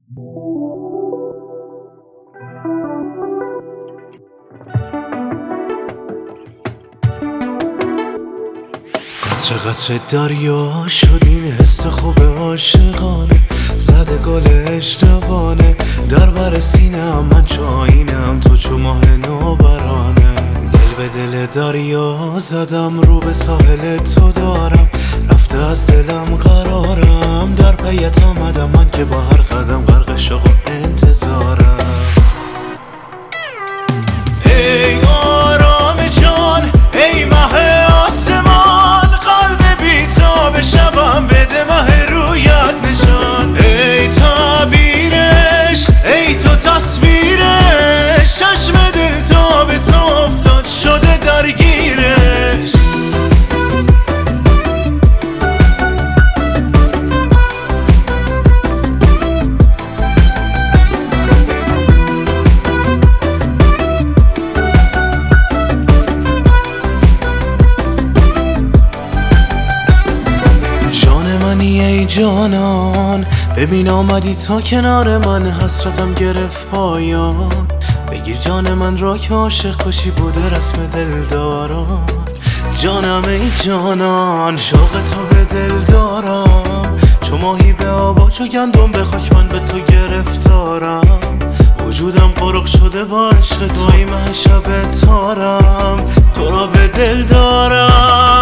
قطره قطره دریا شد این حس خوب عاشقانه، زده گل اشتبانه در بر سینه‌ام، من چو آینه‌ام تو چو ماه نوبرانه. دل به دل دریا زدم، رو به ساحل تو دارم، رفته از دلم قرارم، در پیت آمدم من که با هر قدم غرق شوق و انتظارم. ای آرام جان، ای مه آسمان، قلب بی‌تاب شبم بده مه رویت نشان. ای تعبیرش، ای تو تصویرش، چشم دل تا به تو افتاد شده درگیرش. ای جانان، ببین آمدی تا کنار من، حسرتم گرفت پایان. بگیر جان من را که عاشق کشی بوده رسم دلداران. جانم ای جانان، شوق تو به دل دارم، چو ماهی به آب، چو گندم به خاک من به تو گرفتارم. وجودم غرق شده با عشق تو، ای مه شب تارم، تو را به دل دارم.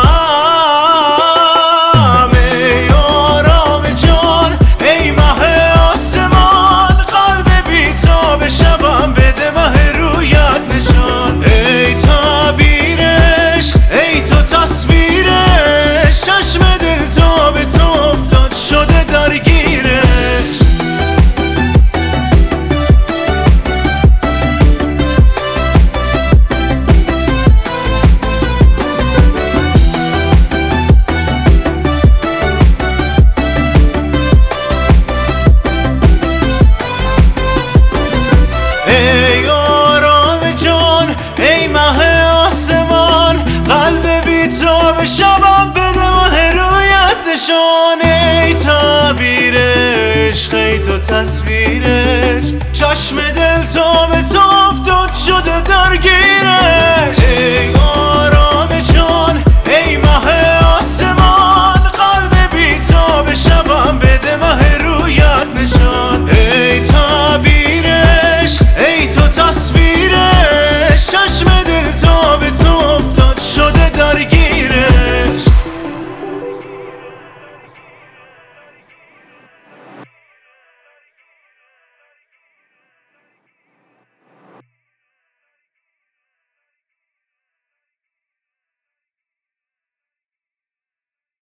ای آرام جان، ای مه آسمان، قلب بی‌تاب شبم بده مه رویت نشان. ای تعبیرش، ای تو تصویرش، چشم دل تا